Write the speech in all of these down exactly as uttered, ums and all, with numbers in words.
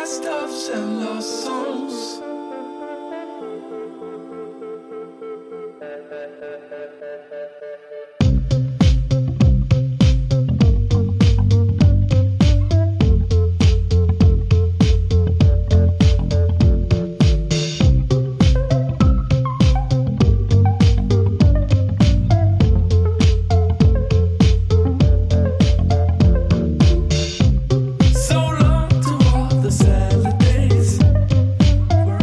So long to all the salad days.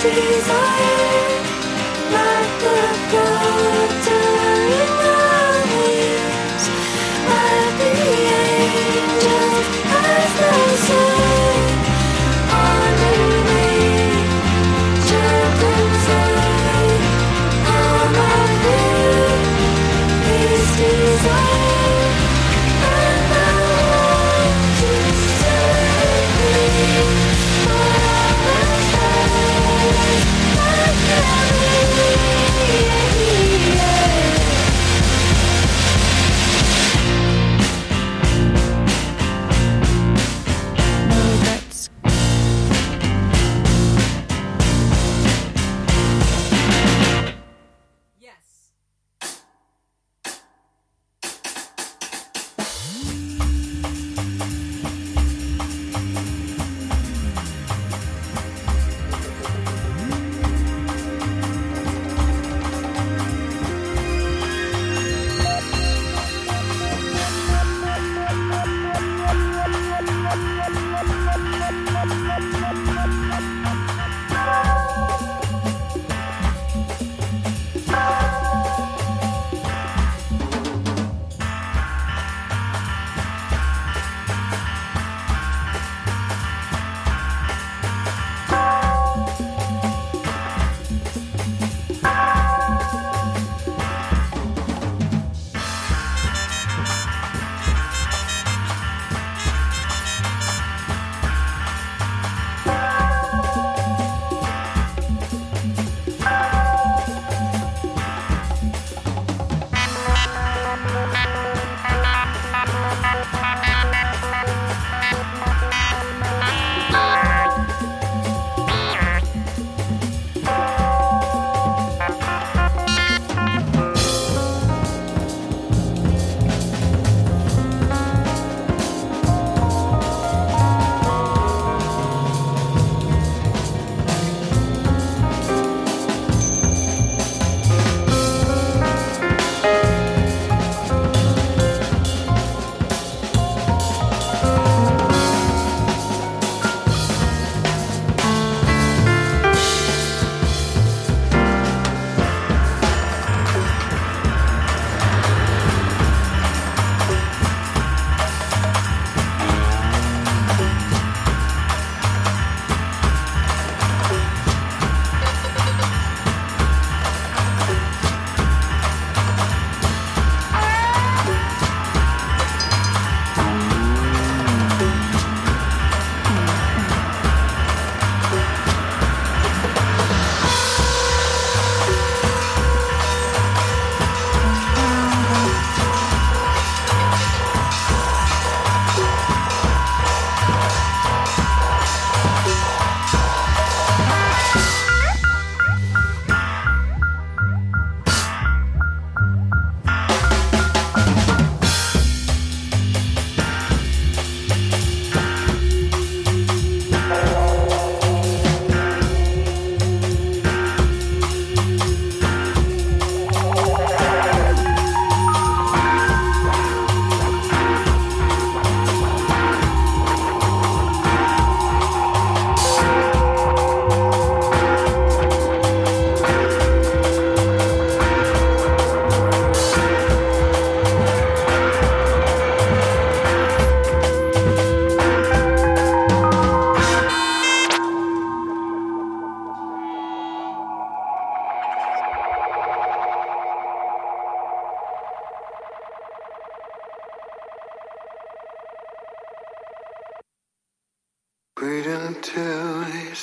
Wait until you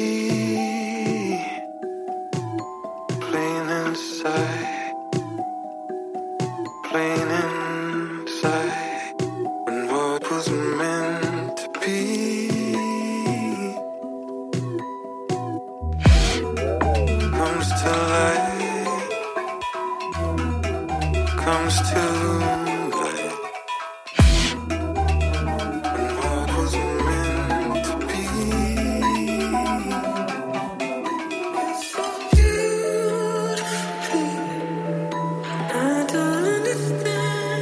see plain inside, plain inside, when what was meant to be comes to light, comes to light. When what was meant to be is so beautiful. I don't understand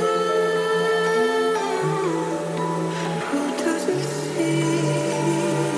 anyone who doesn't see.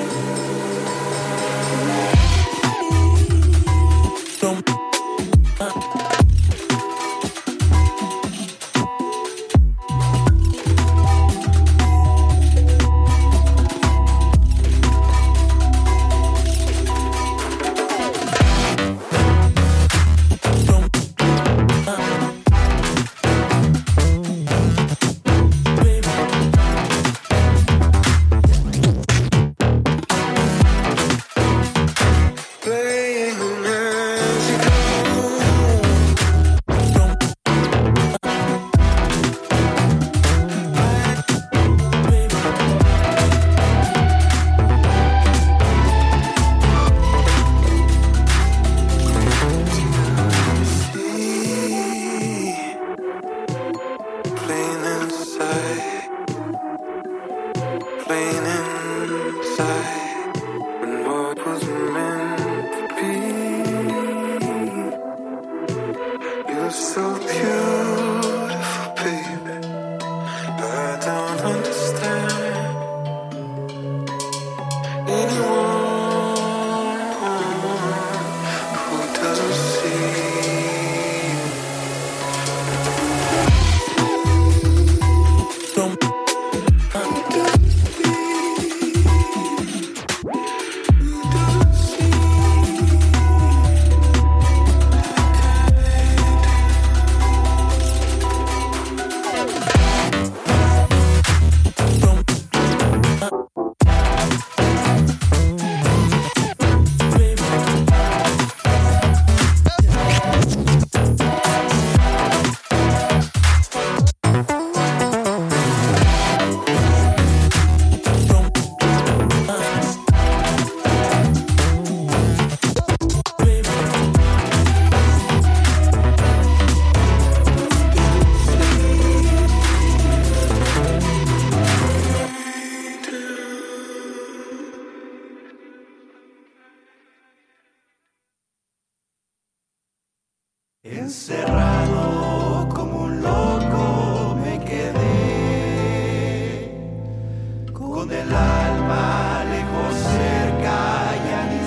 Encerrado como un loco me quedé, con el alma lejos, cerca, ya ni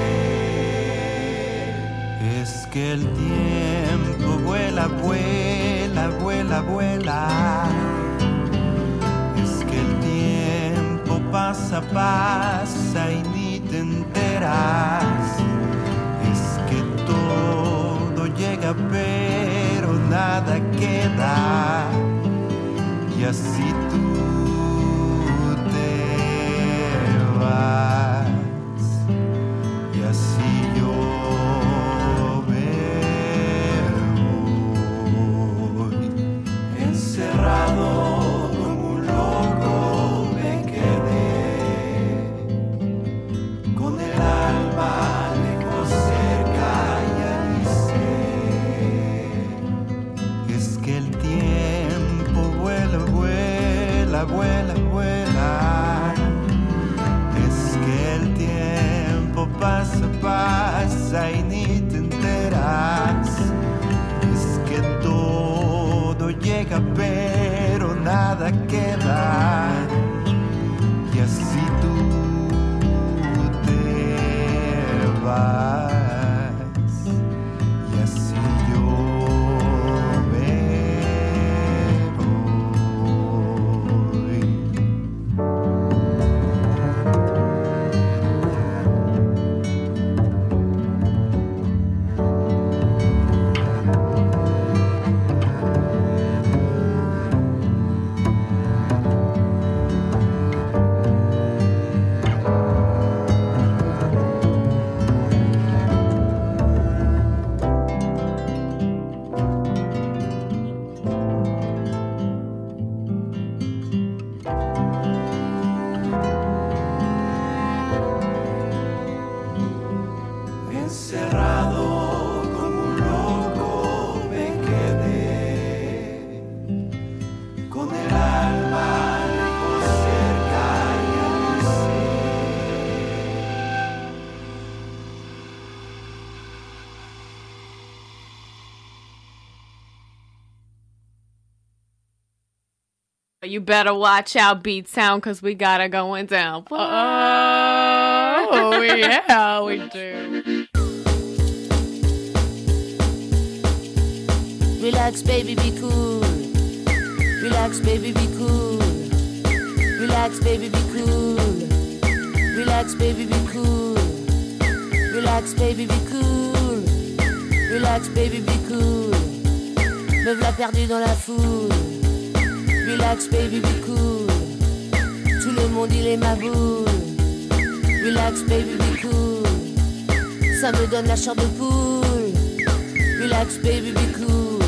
sé. Es que el tiempo vuela, vuela, vuela, vuela. Es que el tiempo pasa, pasa y ni te enteras. Llega pero nada queda y así tú te vas y así yo me voy encerrado como un loco me quedé con el alma lejos, cerca. Vuela, vuela, es que el tiempo pasa, pasa y ni te enteras. Es que todo llega pero nada queda y así tú te vas y así yo. You better watch out, Beat Sound, because we got it going down. Oh, yeah, we do. Relax, baby, be cool. Relax, baby, be cool. Relax, baby, be cool. Relax, baby, be cool. Relax, baby, be cool. Relax, baby, be cool. Me v'là perdu dans la foule. Relax, baby, be cool. Tout le monde, il est ma boule. Relax, baby, be cool. Ça me donne la chair de poule. Relax, baby, be cool.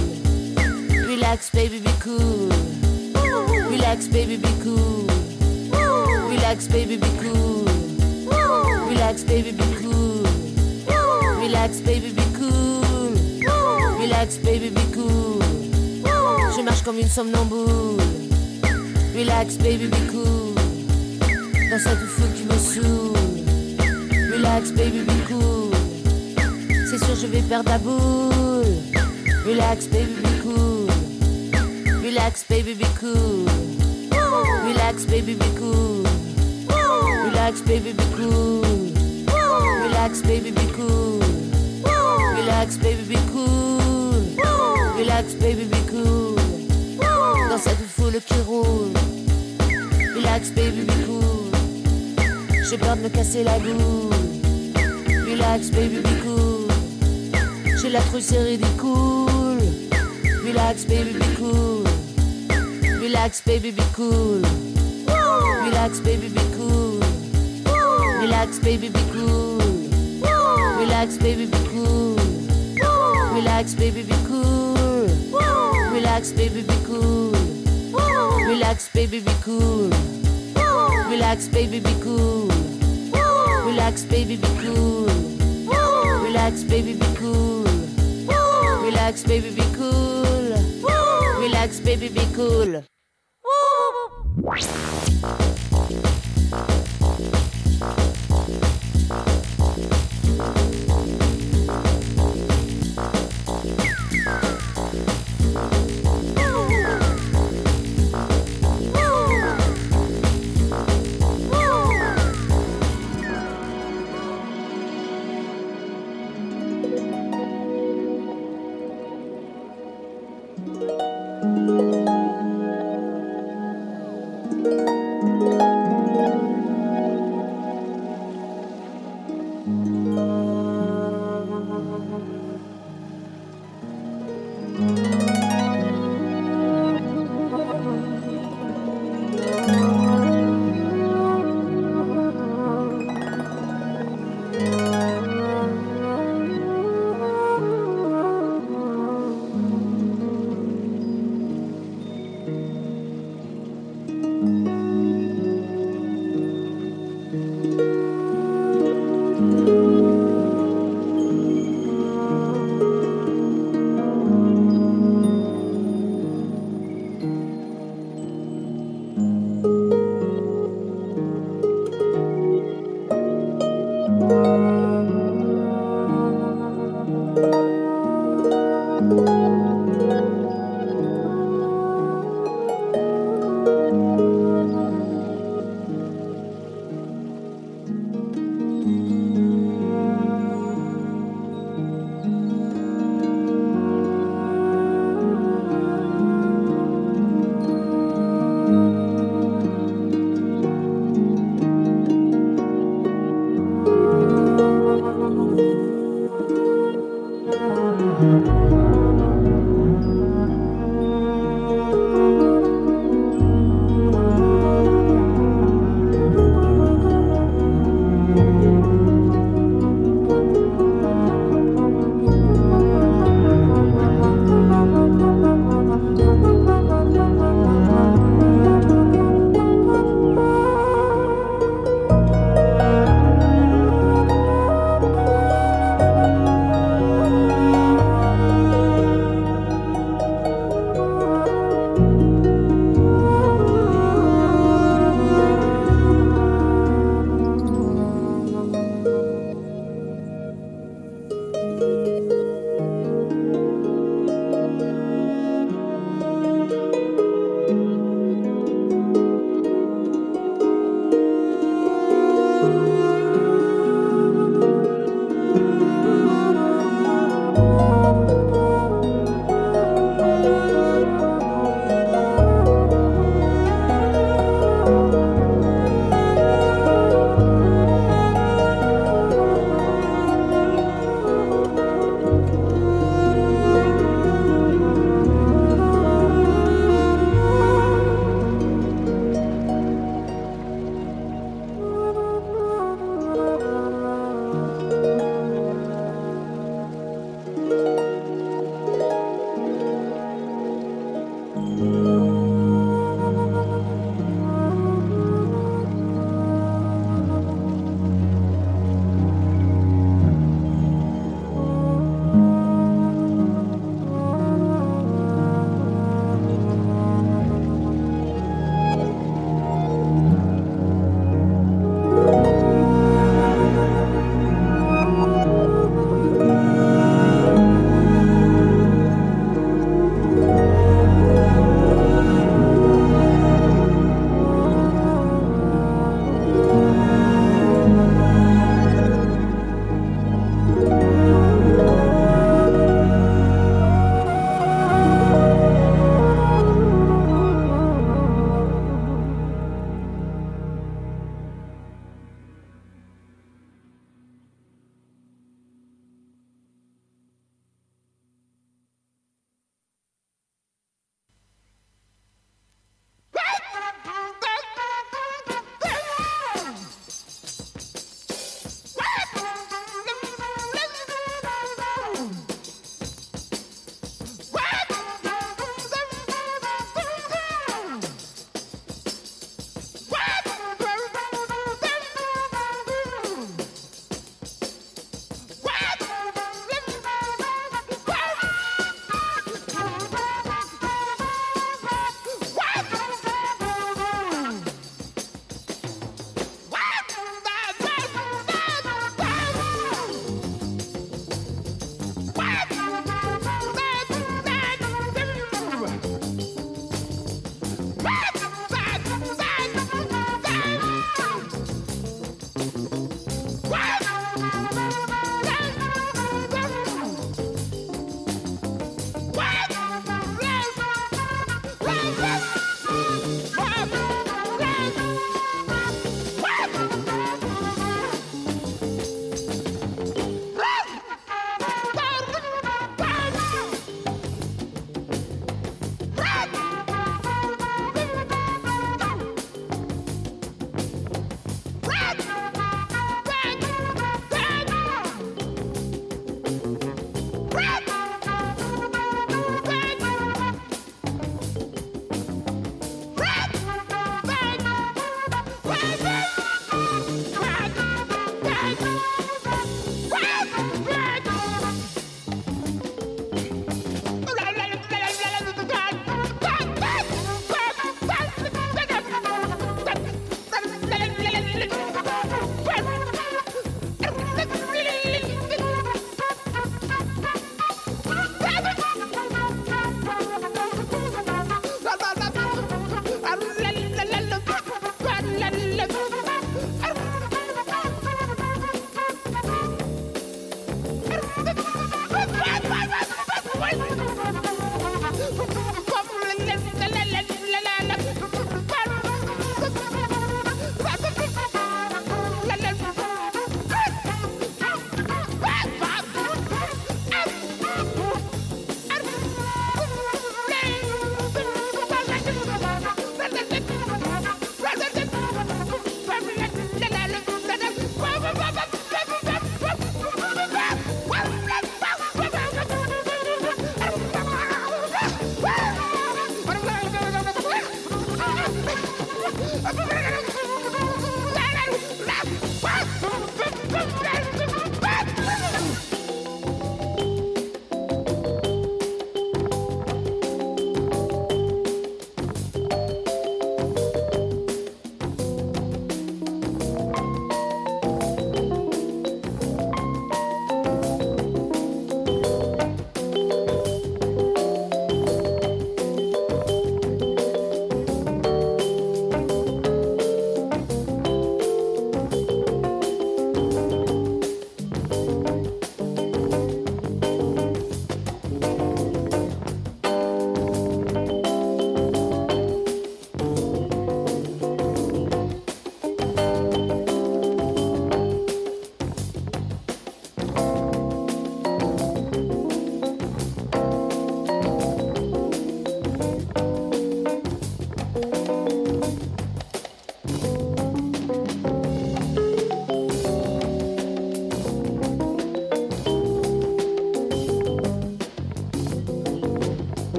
Relax, baby, be cool. Relax, baby, be cool. Relax, baby, be cool. Relax, baby, be cool. Relax, baby, be cool. Relax, baby, be cool. Je marche comme une somnambule. Relax, baby, be cool. Dans cette foule qui me saoule. Relax, baby, be cool. C'est sûr, je vais perdre la boule. Relax, baby, be cool. Relax, baby, be cool. Relax, baby, be cool. Relax, baby, be cool. Relax, baby, be cool. Relax, baby, be cool. Relax, baby, be cool. Dans cette foule qui roule. Relax, baby, be cool. J'ai peur de me casser la boule. Relax, baby, be cool. J'ai la trouille, c'est ridicule. Relax, baby, be cool. Relax, baby, be cool. Relax, baby, be cool. Relax, baby, be cool. Relax, baby, be cool. Relax, baby, be cool. Relax, baby, be cool. Relax, baby, be cool. Relax, baby, be cool. Relax, baby, be cool. Relax, baby, be cool. Relax, baby, be cool. Relax, baby, be cool.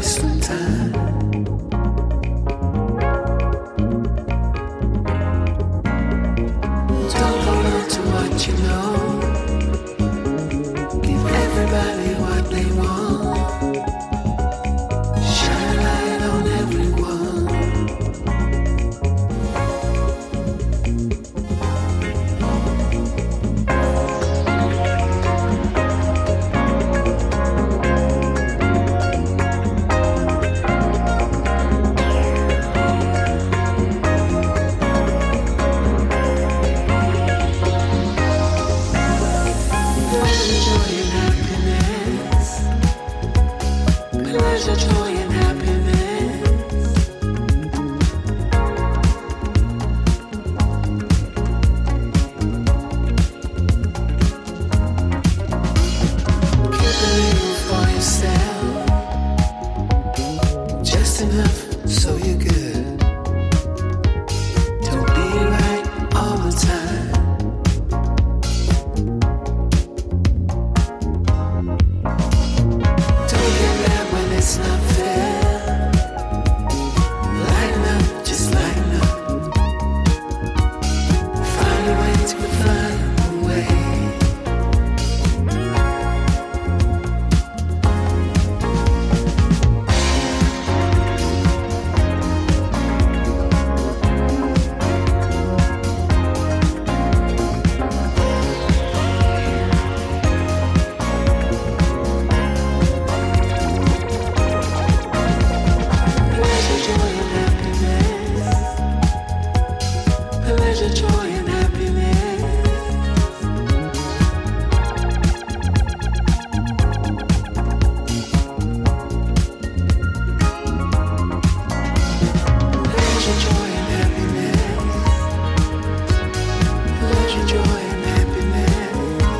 wasting time. Don't hold on to what you know. Give everybody what they want. Shine a light on everyone. Pleasure, joy, and happiness. Keep a little for yourself. Just enough so you're good. Don't be right all the time. It's not fair. Lighten up, just lighten up. Find a way to find a way. Pleasure, joy, and happiness. Pleasure, joy, and happiness. Pleasure, joy, and happiness.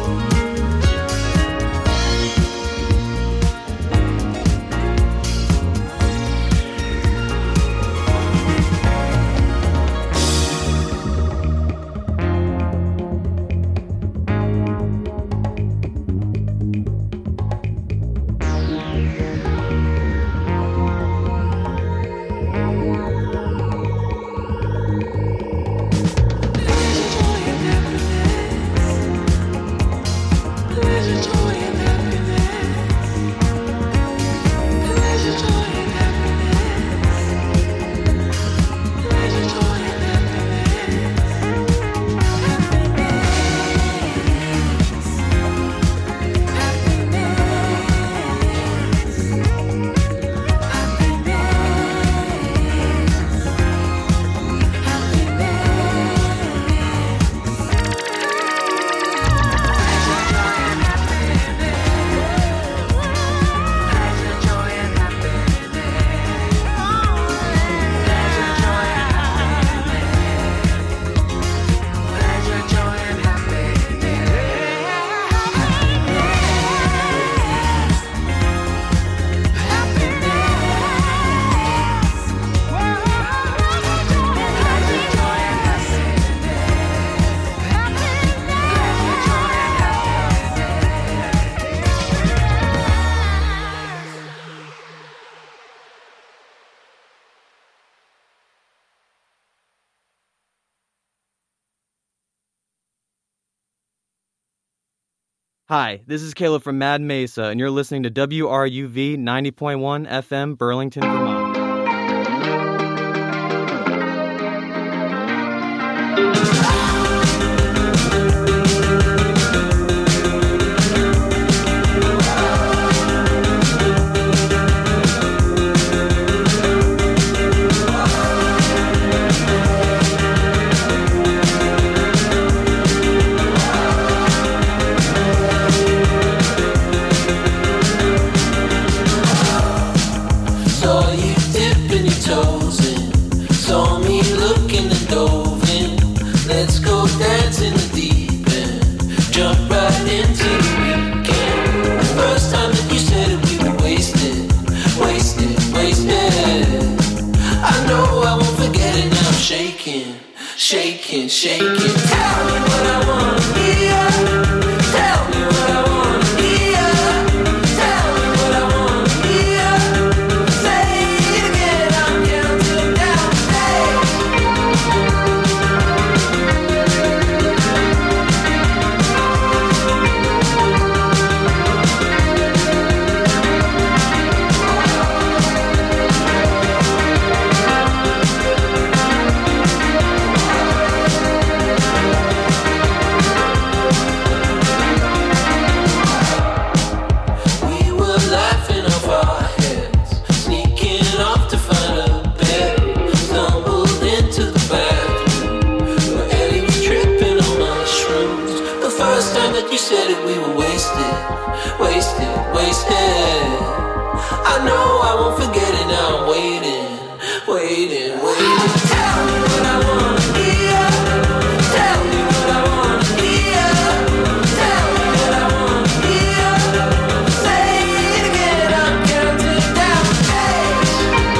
Hi, this is Caleb from Mad Mesa, and you're listening to W R U V ninety point one F M, Burlington, Vermont. shaking, shaking. Tell me what I wanna hear. Tell me what I wanna hear. Tell me what I wanna hear. time that you said it, we were wasted, wasted, wasted. I know I won't forget it, now I'm waiting, waiting, waiting. Tell me what I wanna hear. Tell me what I wanna hear. Tell me what I wanna hear. Say it again, I'm counting down the days.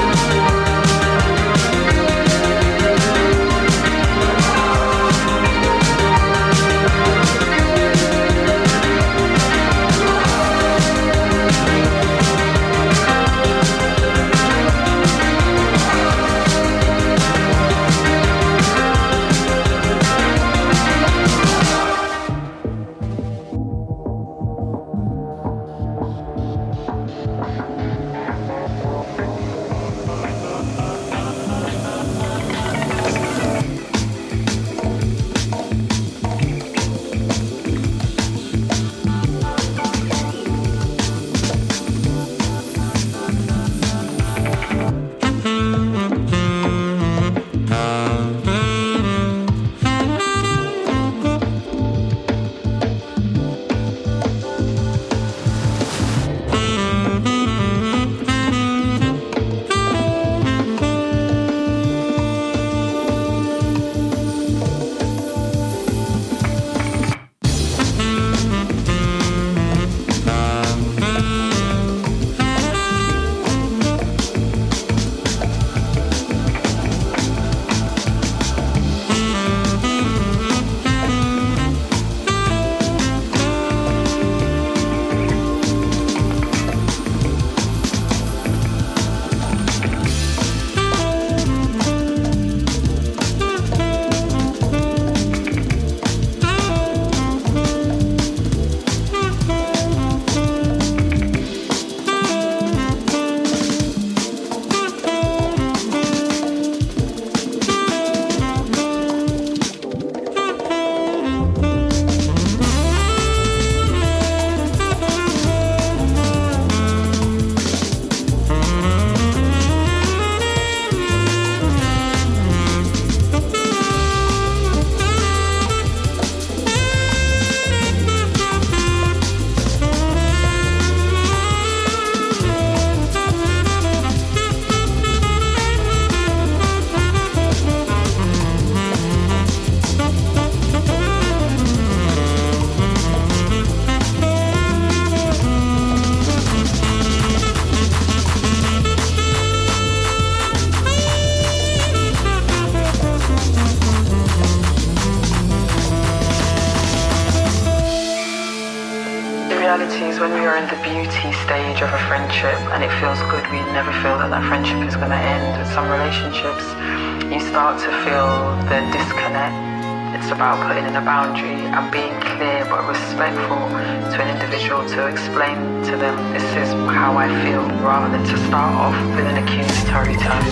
When we are in the beauty stage of a friendship and it feels good, we never feel that that friendship is going to end. With some relationships, you start to feel the disconnect. It's about putting in a boundary and being clear but respectful to an individual, to explain to them this is how I feel, rather than to start off with an accusatory tone.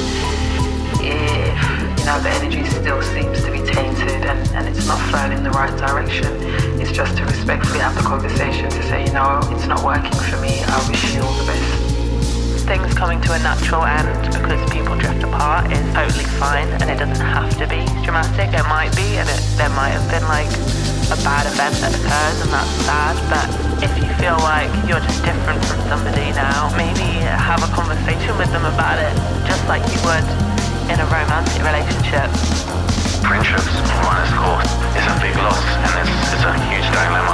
If you know the energy still seems to be tainted and, and it's not flowing in the right direction, it's just to respectfully have the conversation to say, you know, it's not working for me, I wish you all the best. Things coming to a natural end because people drift apart is totally fine, and it doesn't have to be dramatic. It might be, and it, there might have been like a bad event that occurs, and that's sad. But if you feel like you're just different from somebody now, maybe have a conversation with them about it, just like you would in a romantic relationship. Friendships run its course. It's a big loss, and it's, it's a huge dilemma.